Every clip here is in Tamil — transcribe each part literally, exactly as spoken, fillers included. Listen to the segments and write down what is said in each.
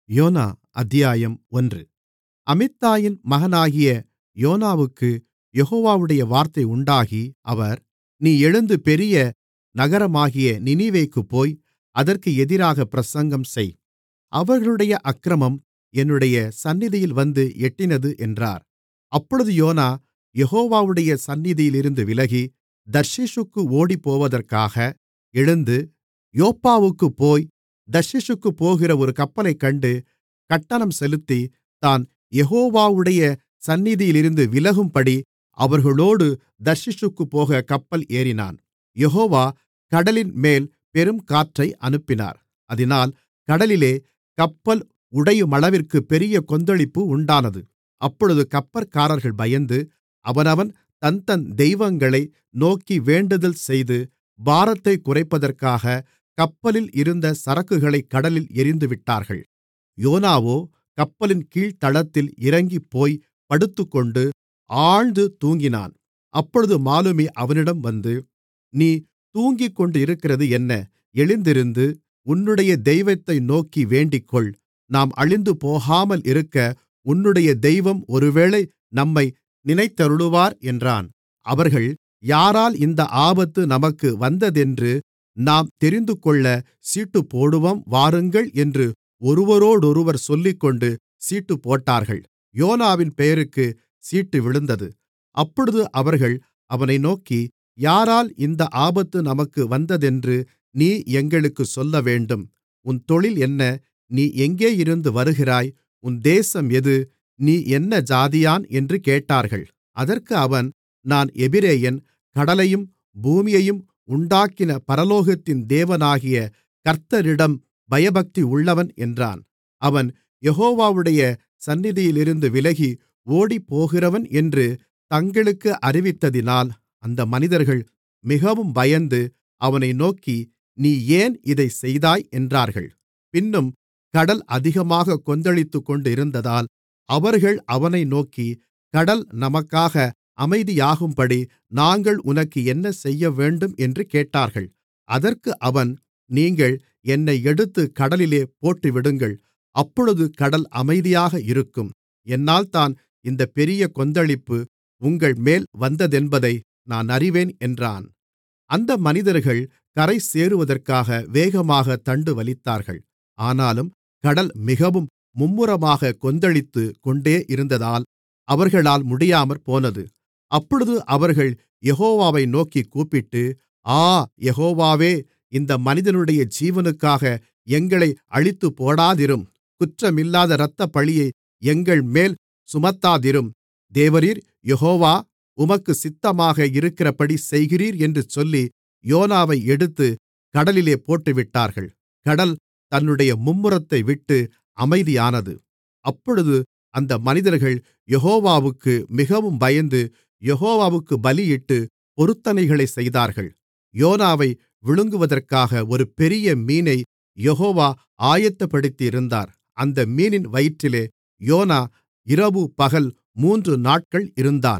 யோனா அத்தியாயம் ஒன்று. அமித்தாயின் மகனாகிய யோனாவுக்குக் யெகோவாவுடைய வார்த்தை உண்டாகி அவர், நீ எழுந்து பெரிய நகரமாகிய நினிவேக்குப் போய் அதற்கு எதிராகப் பிரசங்கம் செய். அவர்களுடைய அக்கிரமம் என்னுடைய சந்நிதியில் வந்து எட்டினது என்றார். அப்பொழுது யோனா யெகோவாவுடைய சந்நிதியிலிருந்து விலகி தர்ஷீசுக்கு ஓடிப்போவதற்காக எழுந்து யோப்பாவுக்குப் போய் தர்ஷீசுக்குப் போகிற ஒரு கப்பலைக் கண்டு கட்டணம் செலுத்தி தான் யெகோவாவுடைய சந்நிதியிலிருந்து விலகும்படி அவர்களோடு தர்ஷீசுக்குப் போகக் கப்பல் ஏறினான். யெகோவா கடலின்மேல் பெருங்காற்றை அனுப்பினார். அதினால் கடலிலே கப்பல் உடையுமளவிற்குப் பெரிய கொந்தளிப்பு உண்டானது. அப்பொழுது கப்பற்காரர்கள் பயந்து அவனவன் தன்தன் தெய்வங்களை நோக்கி வேண்டுதல் செய்து பாரத்தைக் குறைப்பதற்காக கப்பலில் இருந்த சரக்குகளைக் கடலில் எறிந்துவிட்டார்கள். யோனாவோ கப்பலின் கீழ்த்தளத்தில் இறங்கிப்போய் படுத்துக்கொண்டு ஆழ்ந்து தூங்கினான். அப்பொழுது மாலுமி அவனிடம் வந்து, நீ தூங்கிக்கொண்டிருக்கிறது என்ன? எழுந்திருந்து உன்னுடைய தெய்வத்தை நோக்கி வேண்டிக்கொள். நாம் அழிந்து போகாமல் இருக்க உன்னுடைய தெய்வம் ஒருவேளை நம்மை நினைத்தருளுவார் என்றான். அவர்கள், யாரால் இந்த ஆபத்து நமக்கு வந்ததென்று நாம் தெரிந்துகொள்ளச் சீட்டுப்போடுவோம் வாருங்கள் என்று ஒருவரோடொருவர் சொல்லிக்கொண்டு சீட்டுப்போட்டார்கள். யோனாவின் பெயருக்குச் சீட்டு விழுந்தது. அப்பொழுது அவர்கள் அவனை நோக்கி, யாரால் இந்த ஆபத்து நமக்கு வந்ததென்று நீ எங்களுக்குச் சொல்லவேண்டும். உன் தொழில் என்ன? நீ எங்கேயிருந்து வருகிறாய்? உன் தேசம் எது? நீ என்ன ஜாதியான்? என்று கேட்டார்கள். அதற்கு அவன், நான் எபிரெயன், கடலையும் பூமியையும் உண்டாக்கின பரலோகத்தின் தேவனாகிய கர்த்தரிடம் பயபக்தி உள்ளவன் என்றான். அவன் யெகோவாவுடைய சந்நிதியிலிருந்து விலகி ஓடிப்போகிறவன் என்று தங்களுக்கு அறிவித்ததினால் அந்த மனிதர்கள் மிகவும் பயந்து அவனை நோக்கி, நீ ஏன் இதைச் செய்தாய்? என்றார்கள். பின்னும் கடல் அதிகமாகக் கொந்தளித்துக்கொண்டிருந்ததால் அவர்கள் அவனை நோக்கி, கடல் நமக்காக அமைதியாகும்படி நாங்கள் உனக்கு என்ன செய்யவேண்டும் என்று கேட்டார்கள். அதற்கு அவன், நீங்கள் என்னை எடுத்துக் கடலிலே போட்டுவிடுங்கள். அப்பொழுது கடல் அமைதியாக இருக்கும். என்னால்தான் இந்தப் பெரிய கொந்தளிப்பு உங்கள்மேல் வந்ததென்பதை நான் அறிவேன் என்றான். அந்த மனிதர்கள் கரை சேருவதற்காக வேகமாகத் தண்டு வலித்தார்கள். ஆனாலும் கடல் மிகவும் மும்முரமாகக் கொந்தளித்துக் கொண்டே இருந்ததால் அவர்களால் முடியாமற்போனது. அப்பொழுது அவர்கள் யெகோவாவை நோக்கிக் கூப்பிட்டு, ஆ யெகோவாவே, இந்த மனிதனுடைய ஜீவனுக்காக எங்களை அழித்துப்போடாதிரும். குற்றமில்லாத இரத்தப்பழியை எங்கள்மேல் சுமத்தாதிரும். தேவரீர் யெகோவா, உமக்குச் சித்தமாக இருக்கிறபடி செய்கிறீர் என்று சொல்லி யோனாவை எடுத்துக் கடலிலே போட்டுவிட்டார்கள். கடல் தன்னுடைய மும்முரத்தை விட்டு அமைதியானது. அப்பொழுது அந்த மனிதர்கள் யெகோவாவுக்கு மிகவும் பயந்து யெகோவாவுக்குப் பலியிட்டு பொருத்தனைகளைச் செய்தார்கள். யோனாவை விழுங்குவதற்காக ஒரு பெரிய மீனை யெகோவா ஆயத்தப்படுத்தியிருந்தார். அந்த மீனின் வயிற்றிலே யோனா இரவு பகல் மூன்று நாட்கள் இருந்தான்.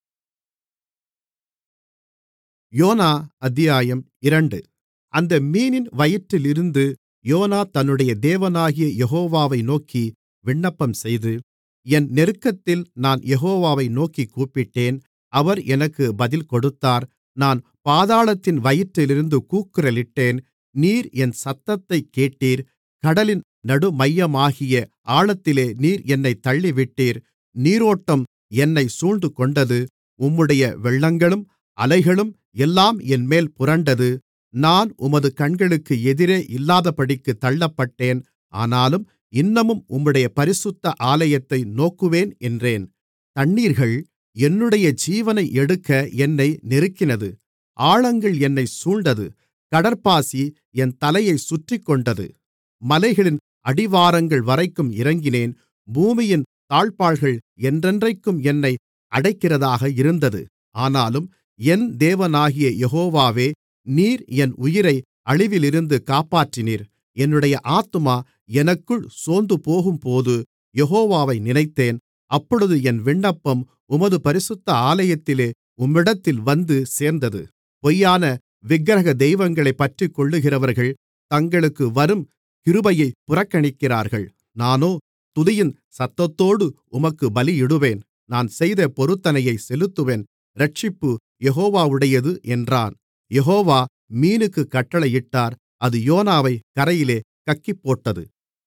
யோனா அத்தியாயம் இரண்டு. அந்த மீனின் வயிற்றிலிருந்து யோனா தன்னுடைய தேவனாகிய யெகோவாவை நோக்கி விண்ணப்பம் செய்து, என் நெருக்கத்தில் நான் யெகோவாவை நோக்கிக் கூப்பிட்டேன். அவர் எனக்கு பதில் கொடுத்தார். நான் பாதாளத்தின் வயிற்றிலிருந்து கூக்குரலிட்டேன். நீர் என் சத்தத்தைக் கேட்டீர். கடலின் நடுமையமாகிய ஆழத்திலே நீர் என்னைத் தள்ளிவிட்டீர். நீரோட்டம் என்னைச் சூழ்ந்துகொண்டது. உம்முடைய வெள்ளங்களும் அலைகளும் எல்லாம் என்மேல் புரண்டது. நான் உமது கண்களுக்கு எதிரே இல்லாதபடிக்குத் தள்ளப்பட்டேன். ஆனாலும் இன்னமும் உம்முடைய பரிசுத்த ஆலயத்தை நோக்குவேன் என்றேன். தண்ணீர்கள் என்னுடைய ஜீவனை எடுக்க என்னை நெருக்கினது. ஆழங்கள் என்னைச் சூழ்ந்தது. கடற்பாசி என் தலையைச் சுற்றிக்கொண்டது. மலைகளின் அடிவாரங்கள் வரைக்கும் இறங்கினேன். பூமியின் தாழ்ப்பாள்கள் என்றென்றைக்கும் என்னை அடைக்கிறதாக இருந்தது. ஆனாலும் என் தேவனாகிய யெகோவாவே, நீர் என் உயிரை அழிவிலிருந்து காப்பாற்றினீர். என்னுடைய ஆத்துமா எனக்குள் சோர்ந்துபோகும்போது யெகோவாவை நினைத்தேன். அப்பொழுது என் விண்ணப்பம் உமது பரிசுத்த ஆலயத்திலே உம்மிடத்தில் வந்து சேர்ந்தது. பொய்யான விக்கிரக தெய்வங்களைப் பற்றிக்கொள்ளுகிறவர்கள் தங்களுக்கு வரும் கிருபையைப் புறக்கணிக்கிறார்கள். நானோ துதியின் சத்தத்தோடு உமக்குப் பலியிடுவேன். நான் செய்த பொருத்தனையை செலுத்துவேன். இரட்சிப்பு யெகோவாவுடையது என்றான். யெகோவா மீனுக்குக் கட்டளையிட்டார். அது யோனாவைக் கரையிலே கக்கிப்போட்டது.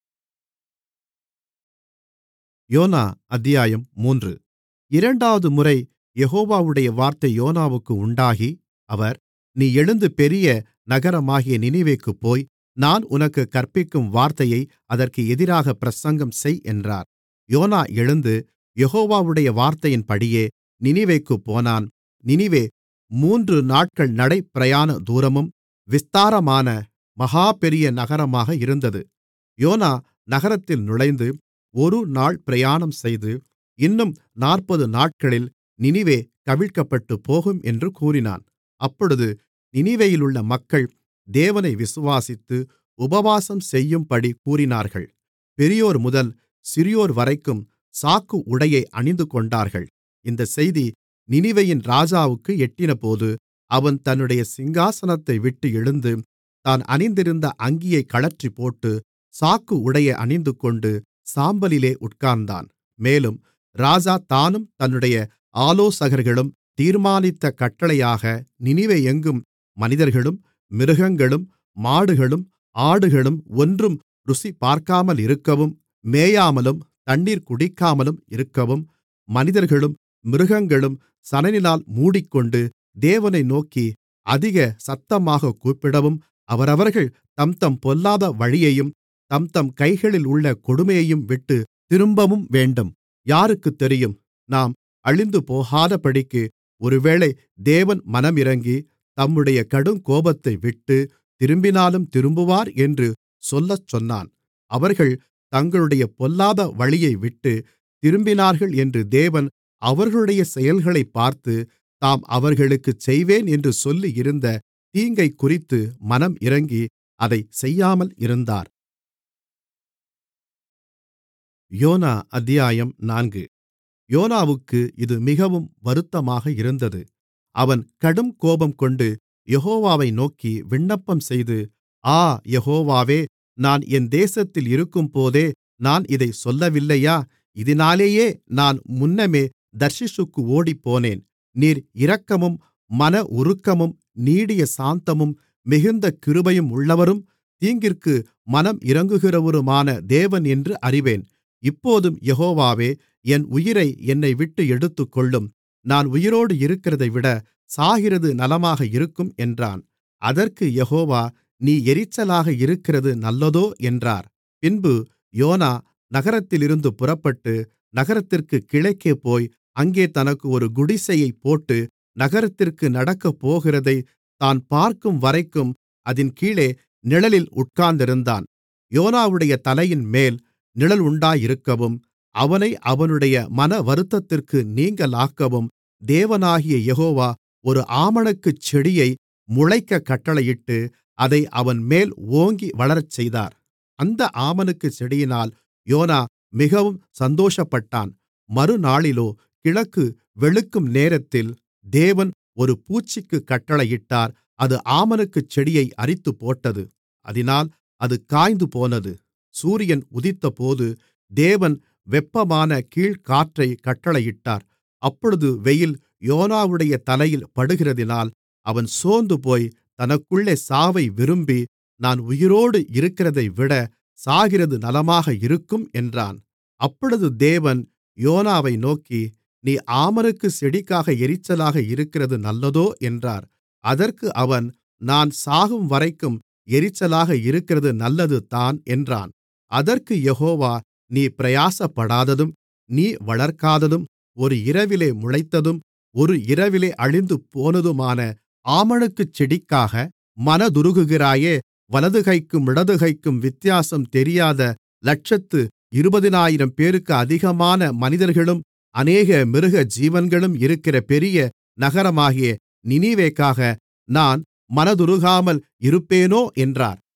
யோனா அத்தியாயம் மூன்று. இரண்டாவது முறை யெகோவாவுடைய வார்த்தை யோனாவுக்கு உண்டாகி அவர், நீ எழுந்து பெரிய நகரமாகிய நினிவேக்குப் போய், நான் உனக்குக் கற்பிக்கும் வார்த்தையை அதற்கு எதிராகப் பிரசங்கம் செய் என்றார். யோனா எழுந்து யெகோவாவுடைய வார்த்தையின்படியே நினிவேக்குப் போனான். நினிவே மூன்று நாட்கள் நடை பிரயாண தூரமும் விஸ்தாரமான மகா பெரிய நகரமாக இருந்தது. யோனா நகரத்தில் நுழைந்து ஒரு நாள் பிரயாணம் செய்து, இன்னும் நாற்பது நாட்களில் நினிவே கவிழ்க்கப்பட்டுப் போகும் என்று கூறினான். அப்பொழுது நினிவேயிலுள்ள மக்கள் தேவனை விசுவாசித்து உபவாசம் செய்யும்படி கூறினார்கள். பெரியோர் முதல் சிறியோர் வரைக்கும் சாக்கு உடையை அணிந்துகொண்டார்கள். இந்தச் செய்தி நினிவேயின் ராஜாவுக்கு எட்டினபோது, அவன் தன்னுடைய சிங்காசனத்தை விட்டு எழுந்து தான் அணிந்திருந்த அங்கியைக் கழற்றிப்போட்டு சாக்கு உடையை அணிந்துகொண்டு சாம்பலிலே உட்கார்ந்தான். மேலும் ராஜா தானும் தன்னுடைய ஆலோசகர்களும் தீர்மானித்த கட்டளையாக நினிவே எங்கும் மனிதர்களும் மிருகங்களும் மாடுகளும் ஆடுகளும் ஒன்றும் ருசி பார்க்காமலிருக்கவும், மேயாமலும் தண்ணீர் குடிக்காமலும் இருக்கவும், மனிதர்களும் மிருகங்களும் சணலினால் மூடிக்கொண்டு தேவனை நோக்கி அதிக சத்தமாகக் கூப்பிடவும், அவரவர்கள் தம்தம் பொல்லாத வழியையும் தம்தம் கைகளில் உள்ள கொடுமையையும் விட்டுத் திரும்பவும் வேண்டும். யாருக்குத் தெரியும், நாம் அழிந்துபோகாதபடிக்கு ஒருவேளை தேவன் மனமிரங்கி தம்முடைய கடுங்கோபத்தை விட்டு திரும்பினாலும் திரும்புவார் என்று சொல்லச் சொன்னான். அவர்கள் தங்களுடைய பொல்லாத வழியை விட்டு திரும்பினார்கள் என்று தேவன் அவர்களுடைய செயல்களைப் பார்த்து, தாம் அவர்களுக்குச் செய்வேன் என்று சொல்லியிருந்த தீங்கைக்குறித்து மனம் இரங்கி அதைச் செய்யாமல் இருந்தார். யோனா அத்தியாயம் நான்கு. யோனாவுக்கு இது மிகவும் வருத்தமாக இருந்தது. அவன் கடும் கோபம்கொண்டு யெகோவாவை நோக்கி விண்ணப்பம் செய்து, ஆ யெகோவாவே, நான் என் தேசத்தில் இருக்கும்போதே நான் இதைச் சொல்லவில்லையா? இதினாலேயே நான் முன்னமே தர்ஷீசுக்கு ஓடிப்போனேன். நீர் இரக்கமும் மன உருக்கமும் நீடிய சாந்தமும் மிகுந்த கிருபையும் உள்ளவரும் தீங்கிற்கு மனம் இரங்குகிறவருமான தேவன் என்று அறிவேன். இப்போதும் யெகோவாவே, என் உயிரை என்னைவிட்டு எடுத்துக்கொள்ளும். நான் உயிரோடு இருக்கிறதைவிட சாகிறது நலமாக இருக்கும் என்றான். அதற்கு யெகோவா, நீ எரிச்சலாக இருக்கிறது நல்லதோ என்றார். பின்பு யோனா நகரத்திலிருந்து புறப்பட்டு நகரத்திற்குக் கிழக்கே போய் அங்கே தனக்கு ஒரு குடிசையைப் போட்டு நகரத்திற்கு நடக்கப்போகிறதைத் தான் பார்க்கும்வரைக்கும் அதின் கீழே நிழலில் உட்கார்ந்திருந்தான். யோனாவுடைய தலையின்மேல் நிழல் உண்டாயிருக்கவும், அவனை அவனுடைய மனவருத்தத்திற்கு நீங்கலாக்கவும் தேவனாகிய யெகோவா ஒரு ஆமணக்குச் செடியை முளைக்கக் கட்டளையிட்டு அதை அவன்மேல் ஓங்கி வளரச்செய்தார். அந்த ஆமணக்குச் செடியினால் யோனா மிகவும் சந்தோஷப்பட்டான். மறுநாளிலோ கிழக்கு வெளுக்கும் நேரத்தில் தேவன் ஒரு பூச்சிக்குக் கட்டளையிட்டார். அது ஆமணக்குச் செடியை அரித்துப்போட்டது. அதினால் அது காய்ந்துபோனது. சூரியன் உதித்தபோது தேவன் வெப்பமான கீழ்காற்றைக் கட்டளையிட்டார். அப்பொழுது வெயில் யோனாவுடைய தலையில் படுகிறதினால் அவன் சோர்ந்துபோய் தனக்குள்ளே சாவை விரும்பி, நான் உயிரோடு இருக்கிறதைவிட சாகிறது நலமாக இருக்கும் என்றான். அப்பொழுது தேவன் யோனாவை நோக்கி, நீ ஆமணக்குச் செடிக்காக எரிச்சலாக இருக்கிறது நல்லதோ என்றார். அதற்கு அவன், நான் சாகும்வரைக்கும் எரிச்சலாக இருக்கிறது நல்லது தான் என்றான். அதற்கு யெகோவா, நீ பிரயாசப்படாததும் நீ வளர்க்காததும் ஒரு இரவிலே முளைத்ததும் ஒரு இரவிலே அழிந்துபோனதுமான ஆமணக்குச் செடிக்காக மனதுருகுகிறாயே, வலதுகைக்கும் இடதுகைக்கும் வித்தியாசம் தெரியாத லட்சத்து இருபதினாயிரம் பேருக்கு அதிகமான மனிதர்களும் அநேக மிருக ஜீவன்களும் இருக்கிற பெரிய நகரமாகிய நினிவேக்காக நான் மனதுருகாமல் இருப்பேனோ என்றார்.